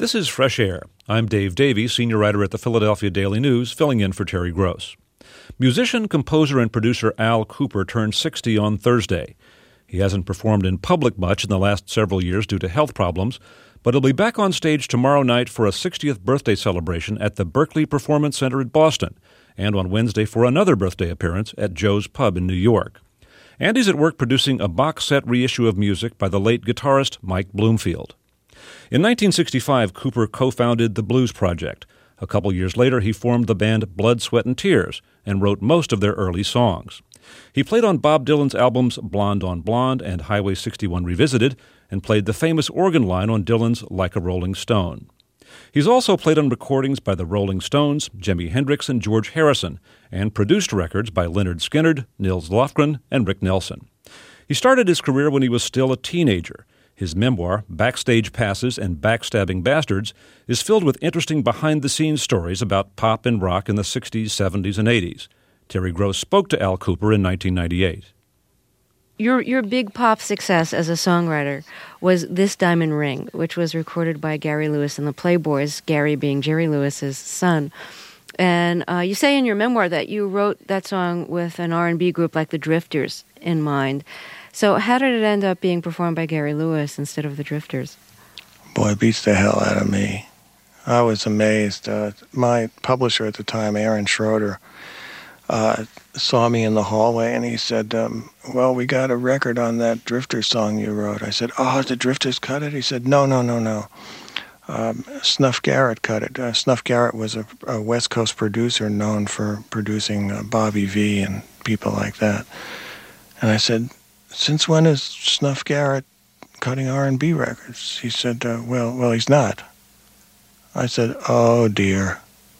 This is Fresh Air. I'm Dave Davey, senior writer at the Philadelphia Daily News, filling in for Terry Gross. Musician, composer, and producer Al Kooper turned 60 on Thursday. He hasn't performed in public much in the last several years due to health problems, but he'll be back on stage tomorrow night for a 60th birthday celebration at the Berkeley Performance Center in Boston, and on Wednesday for another birthday appearance at Joe's Pub in New York. And he's at work producing a box set reissue of music by the late guitarist Mike Bloomfield. In 1965, Kooper co-founded the Blues Project. A couple years later, he formed the band Blood, Sweat and Tears and wrote most of their early songs. He played on Bob Dylan's albums Blonde on Blonde and Highway 61 Revisited, and played the famous organ line on Dylan's Like a Rolling Stone. He's also played on recordings by the Rolling Stones, Jimi Hendrix, and George Harrison, and produced records by Lynyrd Skynyrd, Nils Lofgren, and Rick Nelson. He started his career when he was still a teenager. His memoir, Backstage Passes and Backstabbing Bastards, is filled with interesting behind-the-scenes stories about pop and rock in the 60s, 70s, and 80s. Terry Gross spoke to Al Kooper in 1998. Your big pop success as a songwriter was This Diamond Ring, which was recorded by Gary Lewis and the Playboys, Gary being Jerry Lewis's son. And you say in your memoir that you wrote that song with an R&B group like the Drifters in mind. So how did it end up being performed by Gary Lewis instead of the Drifters? Boy, it beats the hell out of me. I was amazed. My publisher at the time, Aaron Schroeder, saw me in the hallway and he said, well, we got a record on that Drifters song you wrote. I said, oh, the Drifters cut it? He said, no. Snuff Garrett cut it. Snuff Garrett was a West Coast producer known for producing Bobby V and people like that. And I said, since when is Snuff Garrett cutting R&B records? He said, well, he's not. I said, oh, dear.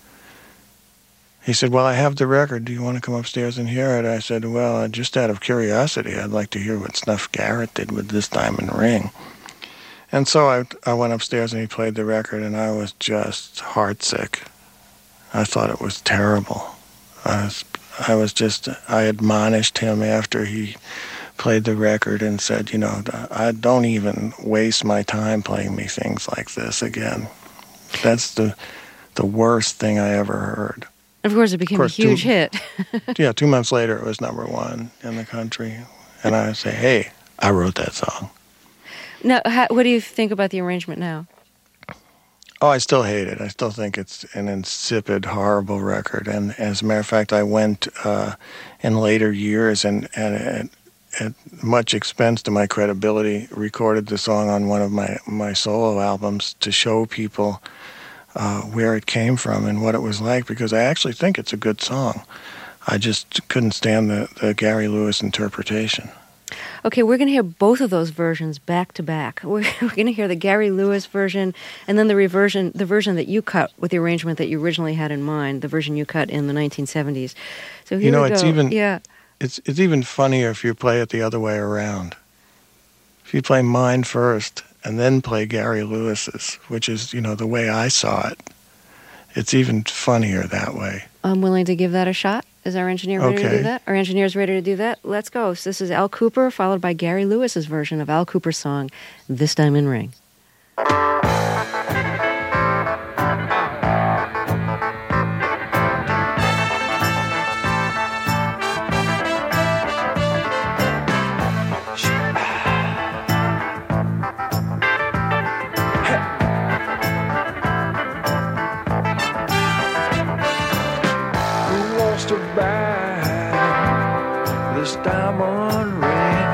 He said, well, I have the record. Do you want to come upstairs and hear it? I said, well, just out of curiosity, I'd like to hear what Snuff Garrett did with This Diamond Ring. And so I went upstairs and he played the record, and I was just heartsick. I thought it was terrible. I admonished him after he played the record and said, I don't even waste my time playing me things like this again. That's the worst thing I ever heard. Of course, it became a huge hit. 2 months later, it was #1 in the country. And I say, hey, I wrote that song. Now, what do you think about the arrangement now? Oh, I still hate it. I still think it's an insipid, horrible record. And as a matter of fact, I went in later years and at much expense to my credibility, recorded the song on one of my solo albums to show people where it came from and what it was like, because I actually think it's a good song. I just couldn't stand the Gary Lewis interpretation. Okay, we're going to hear both of those versions back to back. We're going to hear the Gary Lewis version and then the version that you cut with the arrangement that you originally had in mind, the version you cut in the 1970s. So here we go. It's even funnier if you play it the other way around. If you play mine first and then play Gary Lewis's, which is, the way I saw it, it's even funnier that way. I'm willing to give that a shot. Is our engineer ready to do that? Our engineer's ready to do that? Let's go. So this is Al Kooper, followed by Gary Lewis's version of Al Kooper's song, This Diamond Ring. This diamond ring.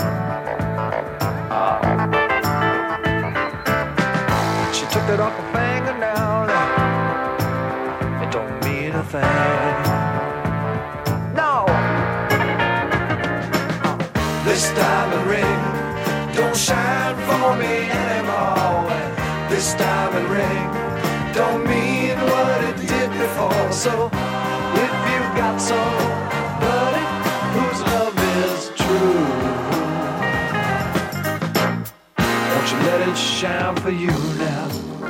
She took it off her finger now. It don't mean a thing. No. This diamond ring don't shine for me anymore. This diamond ring don't mean what it did before. So if you got somebody whose love is true, won't you let it shine for you now?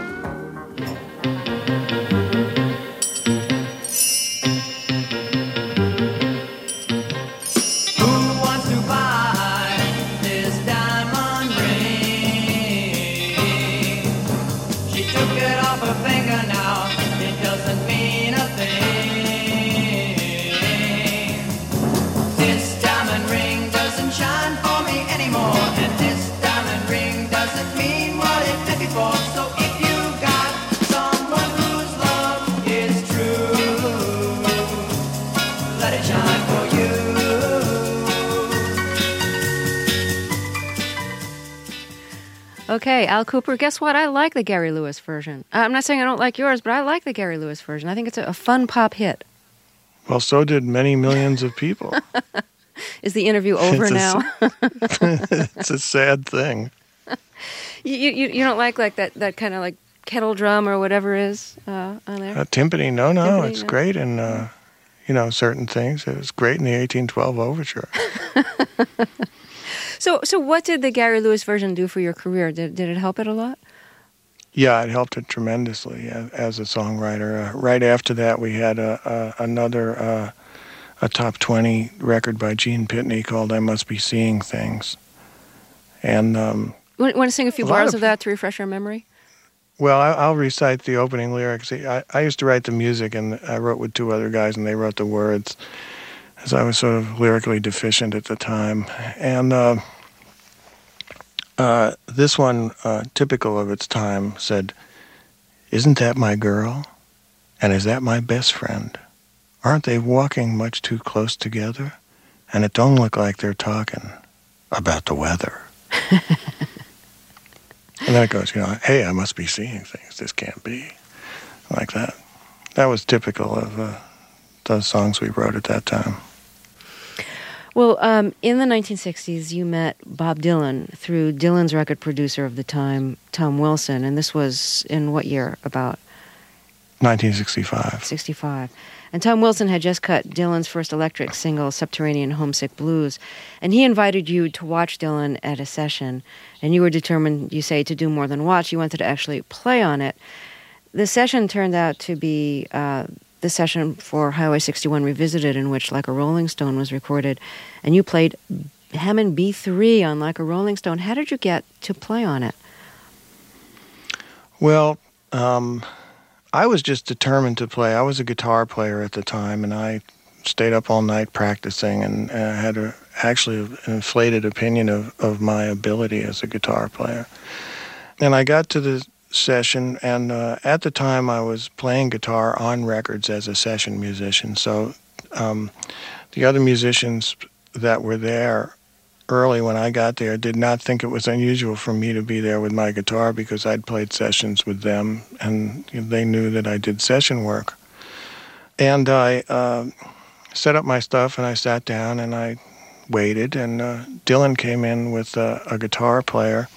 Who wants to buy this diamond ring? She took it off her finger now. It doesn't mean a thing. This diamond ring doesn't shine for me anymore, and this diamond ring doesn't mean what it did before. So if you got someone whose love is true, let it shine for you. Okay, Al Cooper, guess what? I like the Gary Lewis version. I'm not saying I don't like yours, but I like the Gary Lewis version. I think it's a fun pop hit. Well, so did many millions of people. Is the interview over now? It's a sad thing. You don't like that kind of like kettle drum or whatever is on there? Timpani, no, Timpani, it's no. great in, certain things. It was great in the 1812 Overture. So what did the Gary Lewis version do for your career? Did it help it a lot? Yeah, it helped it tremendously as a songwriter. Right after that, we had another top 20 record by Gene Pitney called I Must Be Seeing Things. And Want to sing a few A lot bars of- of that to refresh our memory? well, I'll recite the opening lyrics. I used to write the music, and I wrote with two other guys, and they wrote the words, as I was sort of lyrically deficient at the time. And this one, typical of its time, said, "Isn't that my girl? And is that my best friend? Aren't they walking much too close together? And it don't look like they're talking about the weather." And then it goes, hey, I must be seeing things. This can't be. Like that. That was typical of those songs we wrote at that time. Well, in the 1960s, you met Bob Dylan through Dylan's record producer of the time, Tom Wilson, and this was in what year? About 1965. 65. And Tom Wilson had just cut Dylan's first electric single, Subterranean Homesick Blues, and he invited you to watch Dylan at a session, and you were determined, you say, to do more than watch. You wanted to actually play on it. The session turned out to be the session for Highway 61 Revisited, in which Like a Rolling Stone was recorded, and you played Hammond B3 on Like a Rolling Stone. How did you get to play on it? Well, I was just determined to play. I was a guitar player at the time, and I stayed up all night practicing, and had actually an inflated opinion of my ability as a guitar player. And I got to the session, and at the time I was playing guitar on records as a session musician. So the other musicians that were there early when I got there did not think it was unusual for me to be there with my guitar, because I'd played sessions with them, and they knew that I did session work. And I set up my stuff, and I sat down, and I waited, and Dylan came in with a guitar player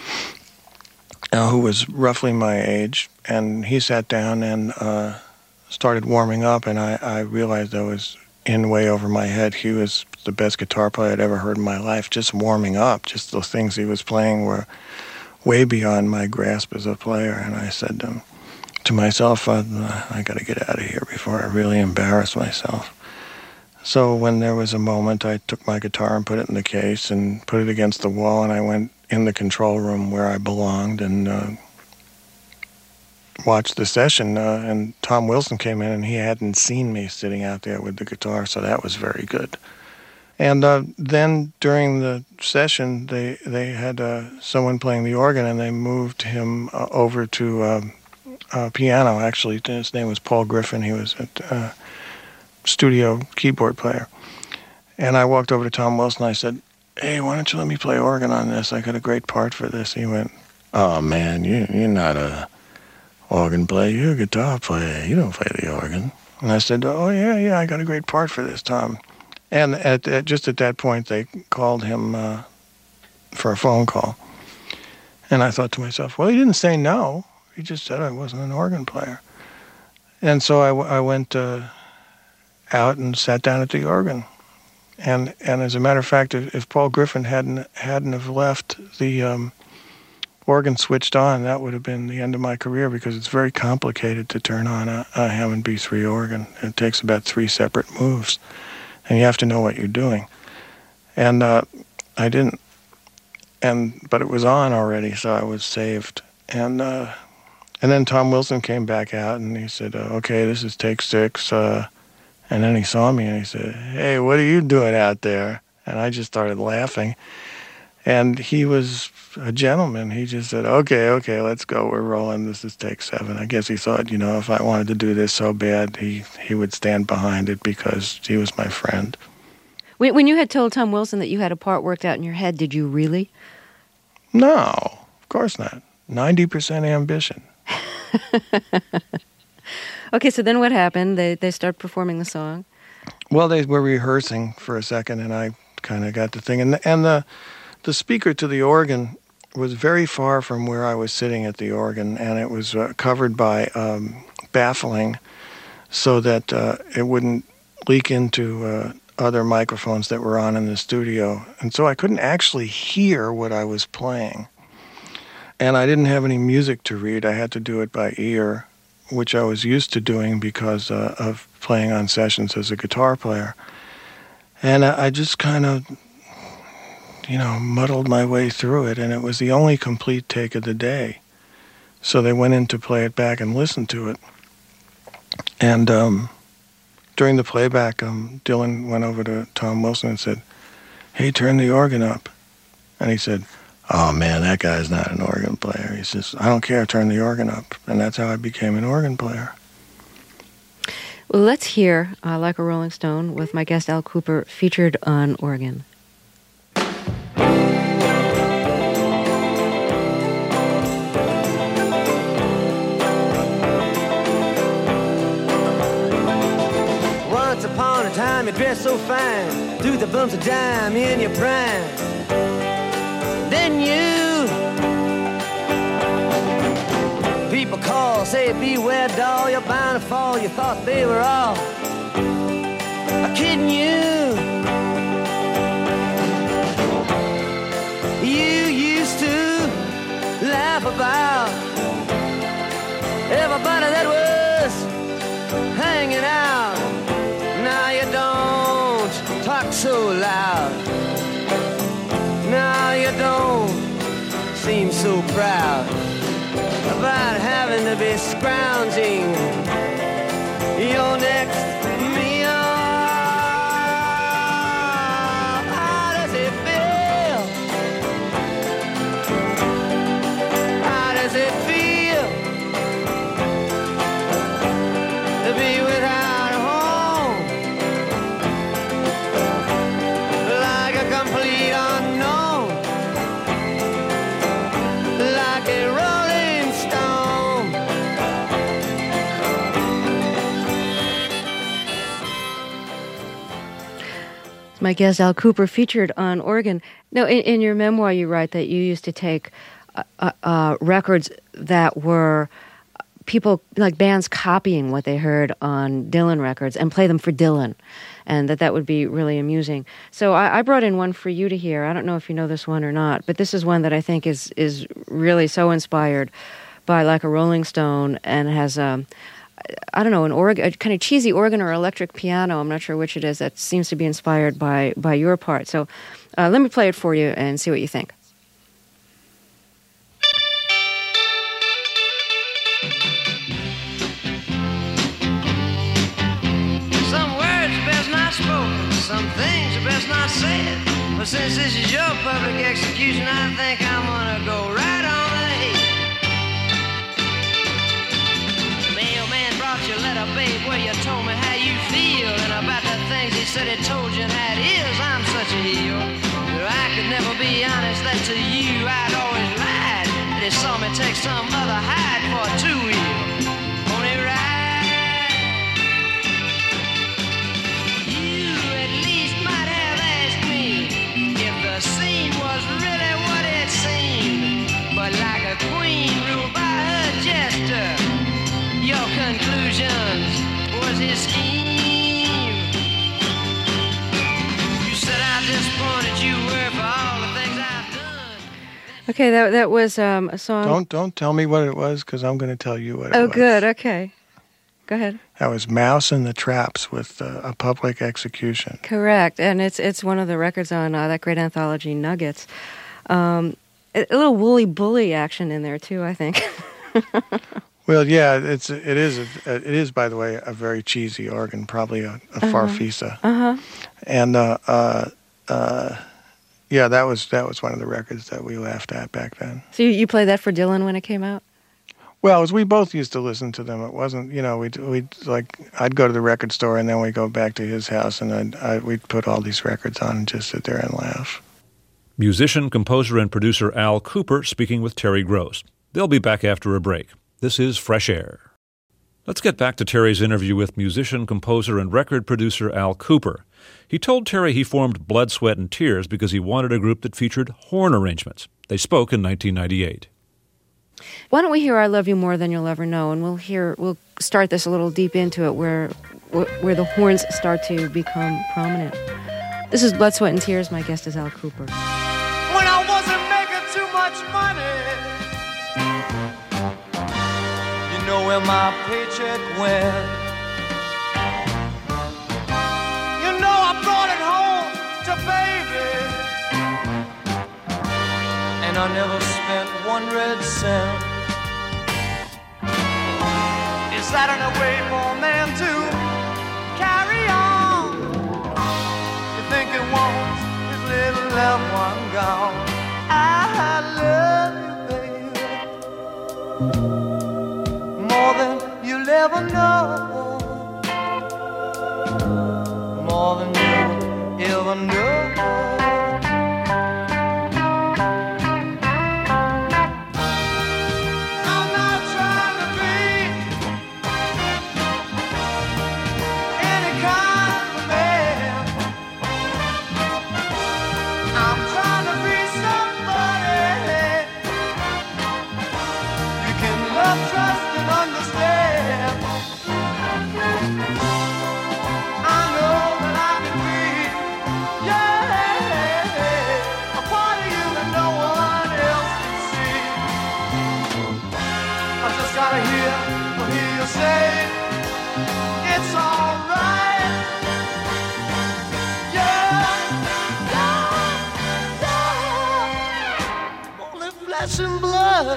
who was roughly my age, and he sat down and started warming up, and I realized I was in way over my head. He was the best guitar player I'd ever heard in my life, just warming up. Just the things he was playing were way beyond my grasp as a player, and I said to myself, I got to get out of here before I really embarrass myself. So when there was a moment, I took my guitar and put it in the case and put it against the wall, and I went in the control room where I belonged and watched the session. And Tom Wilson came in, and he hadn't seen me sitting out there with the guitar, so that was very good. And then during the session, they had someone playing the organ, and they moved him over to piano, actually. His name was Paul Griffin. He was a studio keyboard player. And I walked over to Tom Wilson, and I said, "Hey, why don't you let me play organ on this? I got a great part for this." He went, "Oh, man, you're not a organ player. You're a guitar player. You don't play the organ." And I said, "Oh, yeah, I got a great part for this, Tom." And just at that point, they called him for a phone call. And I thought to myself, well, he didn't say no. He just said I wasn't an organ player. And so I went out and sat down at the organ. And as a matter of fact, if Paul Griffin hadn't have left the organ switched on, that would have been the end of my career, because it's very complicated to turn on a Hammond B3 organ. It takes about 3 separate moves, and you have to know what you're doing. And I didn't. But it was on already, so I was saved. And And then Tom Wilson came back out and he said, okay, this is take 6. And then he saw me and he said, hey, what are you doing out there? And I just started laughing. And he was a gentleman. He just said, okay, let's go. We're rolling. This is take 7. I guess he thought, if I wanted to do this so bad, he would stand behind it because he was my friend. When you had told Tom Wilson that you had a part worked out in your head, did you really? No, of course not. 90% ambition. Okay, so then what happened? They start performing the song. Well, they were rehearsing for a second, and I kind of got the thing. And the speaker to the organ was very far from where I was sitting at the organ, and it was covered by baffling so that it wouldn't leak into other microphones that were on in the studio. And so I couldn't actually hear what I was playing. And I didn't have any music to read. I had to do it by ear, which I was used to doing because of playing on sessions as a guitar player. And I just kind of, muddled my way through it, and it was the only complete take of the day. So they went in to play it back and listen to it. And during the playback, Dylan went over to Tom Wilson and said, hey, turn the organ up. And he said, oh, man, that guy's not an organ player. He says, I don't care, turn the organ up. And that's how I became an organ player. Well, let's hear Like a Rolling Stone with my guest Al Kooper featured on organ. Once upon a time you dressed so fine, threw the bumps of dime in your prime. Then people call, say beware doll, you're bound to fall. You thought they were all kidding you. You used to laugh about everybody that was hanging out. Now you don't talk so loud. Now you don't seem so proud about having to be scrounging your next meal. How does it feel? How does it feel to be without a home? Like a complete unknown, like a rolling stone. My guest Al Kooper featured on organ. Now, in your memoir, you write that you used to take records that were people, like bands copying what they heard on Dylan records and play them for Dylan, and that would be really amusing. So I brought in one for you to hear. I don't know if you know this one or not, but this is one that I think is really so inspired by Like a Rolling Stone, and has I don't know, a kind of cheesy organ or electric piano. I'm not sure which it is. That seems to be inspired by your part. So let me play it for you and see what you think. Some words are best not spoken, some things are best not said. But since this is your public execution, I think I'm gonna go right on ahead. Mailman brought your letter, babe, where you told me how you feel, and about the things he said he told you, and how it is I'm such a heel. But I could never be honest that to you I'd always lied, that he saw me take some other hide for a two-wheel pony ride. You at least might have asked me if the scene was really what it seemed, but like a queen ruled by her jester, your conclusions was his scheme. You said how disappointed you were for all the things I've done. Okay, that was a song. Don't tell me what it was, because I'm going to tell you what it was. Oh, good. Okay, go ahead. That was Mouse and the Traps with A Public Execution. Correct, and it's one of the records on that great anthology Nuggets. A little Wooly Bully action in there too, I think. Well, yeah, it is, by the way, a very cheesy organ, probably a Farfisa. And yeah, that was one of the records that we laughed at back then. So you played that for Dylan when it came out? Well, as we both used to listen to them, it wasn't, we'd like, I'd go to the record store and then we'd go back to his house and we'd put all these records on and just sit there and laugh. Musician, composer, and producer Al Kooper speaking with Terry Gross. They'll be back after a break. This is Fresh Air. Let's get back to Terry's interview with musician, composer, and record producer Al Kooper. He told Terry he formed Blood, Sweat, and Tears because he wanted a group that featured horn arrangements. They spoke in 1998. Why don't we hear I Love You More Than You'll Ever Know, and we'll start this a little deep into it where the horns start to become prominent. This is Blood, Sweat, and Tears. My guest is Al Kooper. When I wasn't making too much money, you know where my paycheck went. You know I brought it home to baby, and I never spent one red cent. Is that a way for a man to carry on? You think it won't, his little loved one gone. I love you, baby, more than you'll ever know, more than you'll ever know. I'm not trying to be any kind of man. I'm trying to be somebody you can love, trust, and understand. I know that I can be, yeah, a part of you that no one else can see. I just gotta hear you say it's alright. Only flesh and blood,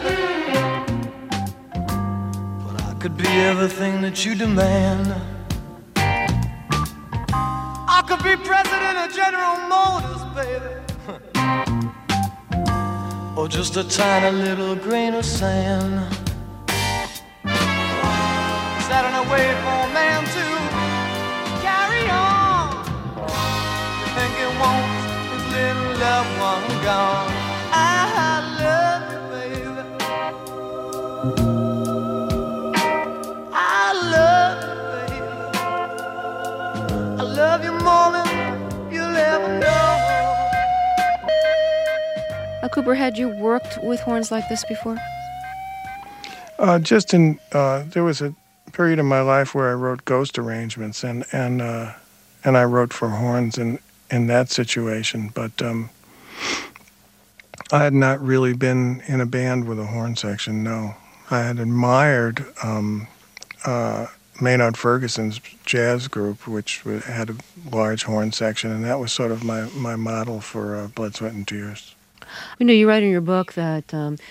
but I could be everything that you demand. I could be president of General Motors, baby, or just a tiny little grain of sand. Is that a way for a man to carry on? You think it won't, his little loved one gone. I love you, baby, I love you, baby, I love you more than you'll ever know. Al Kooper, had you worked with horns like this before? There was a period in my life where I wrote ghost arrangements, and I wrote for horns in that situation, but I had not really been in a band with a horn section, no. I had admired Maynard Ferguson's jazz group, which had a large horn section, and that was sort of my model for Blood, Sweat, and Tears. You write in your book that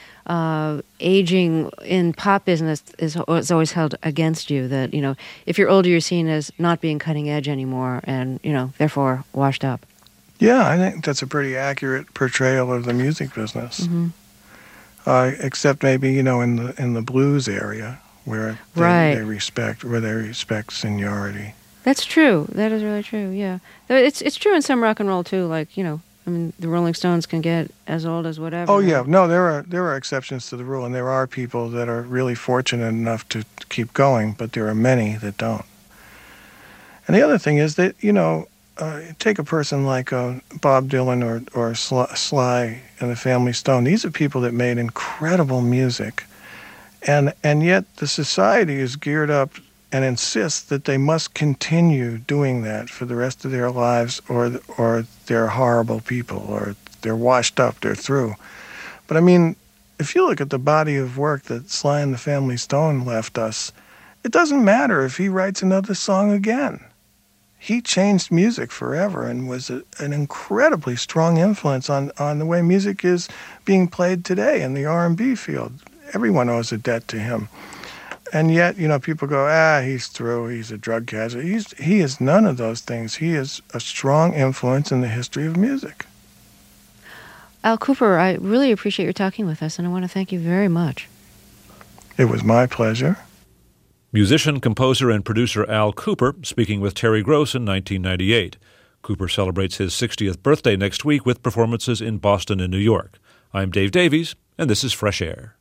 aging in pop business is always held against you, that, if you're older, you're seen as not being cutting edge anymore and, therefore washed up. Yeah, I think that's a pretty accurate portrayal of the music business. Mm-hmm. Except maybe, in the blues area where they respect seniority. That's true. That is really true, yeah. It's true in some rock and roll, too, like, the Rolling Stones can get as old as whatever. Oh yeah, no, there are exceptions to the rule, and there are people that are really fortunate enough to keep going, but there are many that don't. And the other thing is that take a person like Bob Dylan or Sly and the Family Stone. These are people that made incredible music, and yet the society is geared up and insists that they must continue doing that for the rest of their lives, or they're horrible people, or they're washed up, they're through. But if you look at the body of work that Sly and the Family Stone left us, it doesn't matter if he writes another song again. He changed music forever and was an incredibly strong influence on the way music is being played today in the R&B field. Everyone owes a debt to him. And yet, people go, he's through, he's a drug casualty. He is none of those things. He is a strong influence in the history of music. Al Kooper, I really appreciate your talking with us, and I want to thank you very much. It was my pleasure. Musician, composer, and producer Al Kooper speaking with Terry Gross in 1998. Kooper celebrates his 60th birthday next week with performances in Boston and New York. I'm Dave Davies, and this is Fresh Air.